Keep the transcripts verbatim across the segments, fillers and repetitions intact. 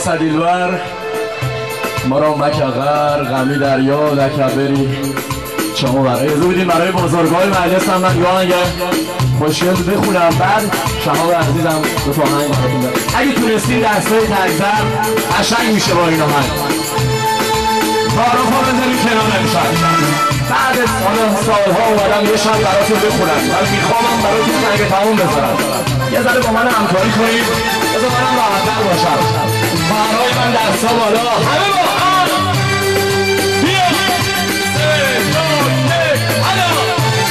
خاص دلبر مرا مکغر غمی دریا لکبری شما برای ازو بیدیم برای بزرگای مجلس هم من یه خوشیل بخونم بعد شما عزیزم دو تا آهنگ براتون دارم اگه تونستین دستای تگزر قشنگ میشه با این آهنگ تعارف ها بذاریم کنار امشب بعد سال سالها اومدم یه شب براتون بخونم و میخوامم براتون سنگ تموم بذارم یه ذره با من همکاری کنید بذار منم راحت‌تر باشم برای من دستا بالا همه با هم بیا سه دو یک حالا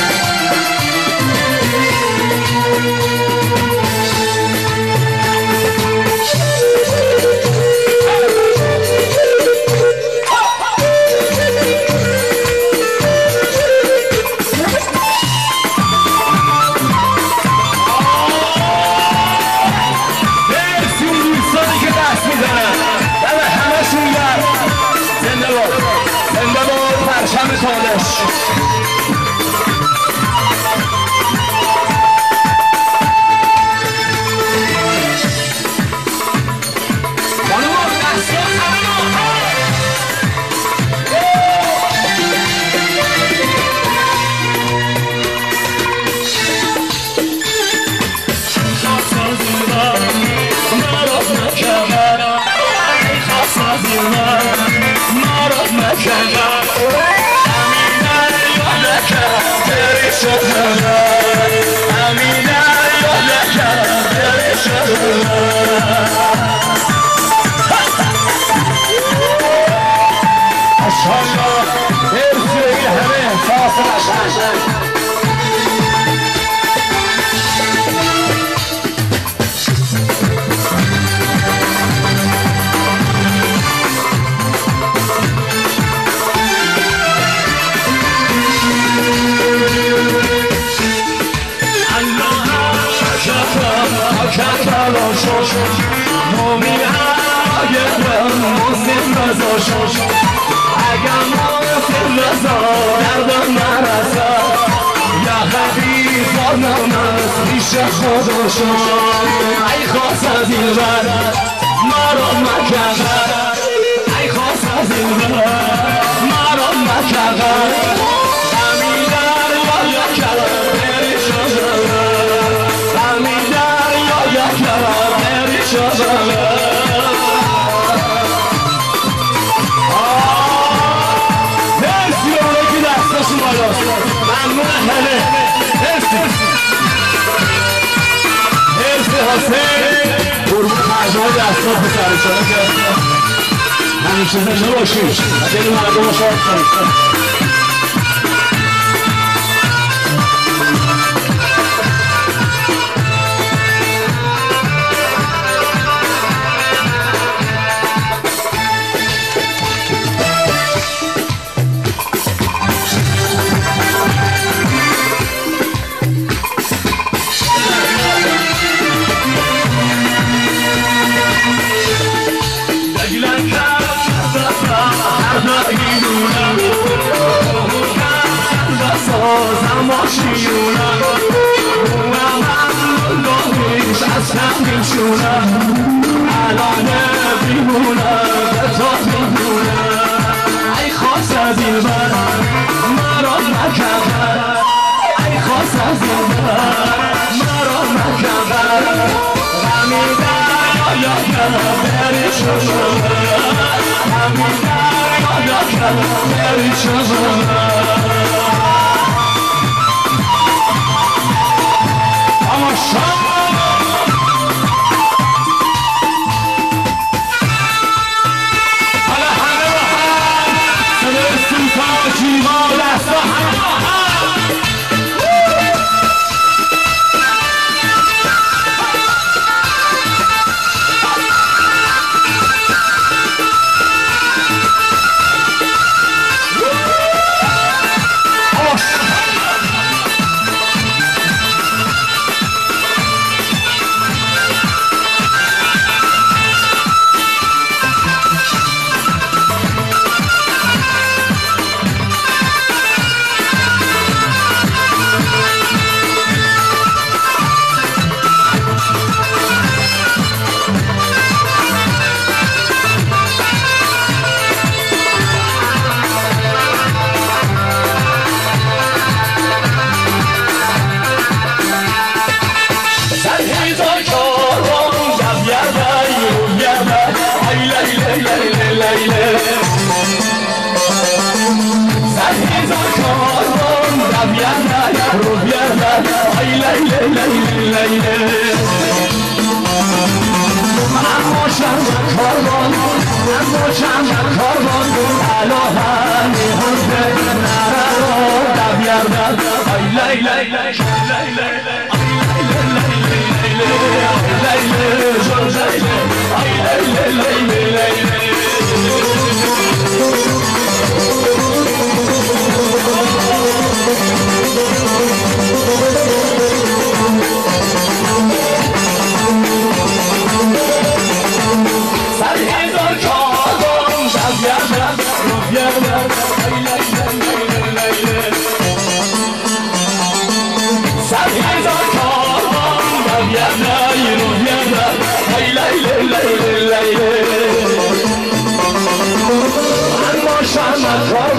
ای خواست از این بر مرا مکغر ای خواست از این بر مرا مکغر غمی دریا یکرم پریشان غمی دریا یکرم پریشان مرسی به اونایی که دستاشون بالاست ممنون همه مرسی حسین قربون مجموعه دستان پسرشانه که همیشه زنده باشید و دل مردم رو شاد کنید ماشیونم اونم هم داریش از هم میشونم الان بیمونم به تا میمونم ای خواست از این بر مرا مکغر ای خواست از این بر مرا مکغر غمی دریا یکرم پریشان غمی دریا یکرم پریشان رو بیادر ای لیلی لیلی لیلی اما شمع کاروان اما شمع کاروان علا همی هنده نره رو بیادر ای لیلی I'm